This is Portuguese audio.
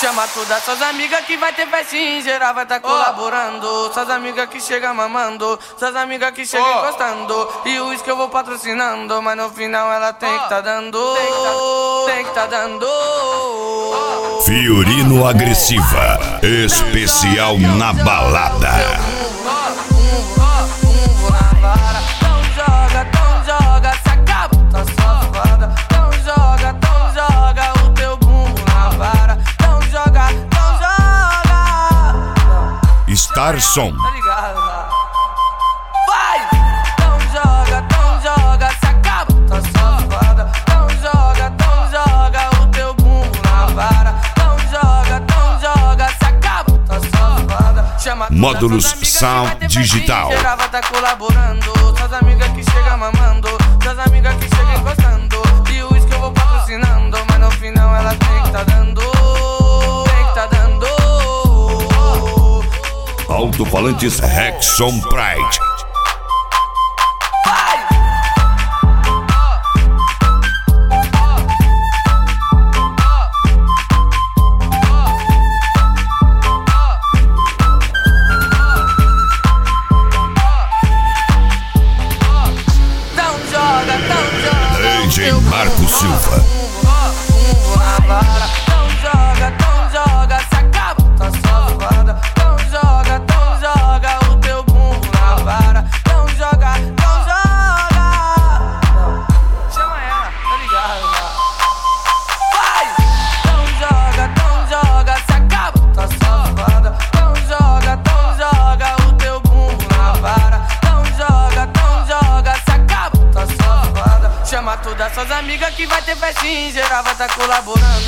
Chama todas suas amigas que vai ter festinha, em geral vai tá colaborando. Suas amigas que chegam mamando, suas amigas que chegam encostando. E o uísque eu vou patrocinando, mas no final ela tem que tá dando. Tem que tá dando. Fiorino Agressiva, especial na balada. Então joga, se acaba, tá safada. Então joga o teu bumbum na vara. Então joga. Starson. Tá ligado, mano? Vai! Então joga, se acaba, tá safada. Então joga o teu bumbum na vara. Então joga, se acaba, tá safada. Chama Módulos Sound Digital. Geral vai tá colaborando. Suas amigas que chegam mamando, suas amigas que chegam encostando. E o uísque eu vou patrocinando, mas no final ela tem que tá dando. Alto-falantes Rexon Pride. Vai! Então joga. DJ Marco Silva. Então joga, se acaba, tá safada. Então joga o teu bumbum na vara. Então joga. Chama ela, tá ligado, mano? Vai! Então joga, se acaba, tá safada. Então joga o teu bumbum na vara. Então joga, se acaba, tá safada. Chama todas suas amigas que vai ter festinha, em geral vai tá colaborando.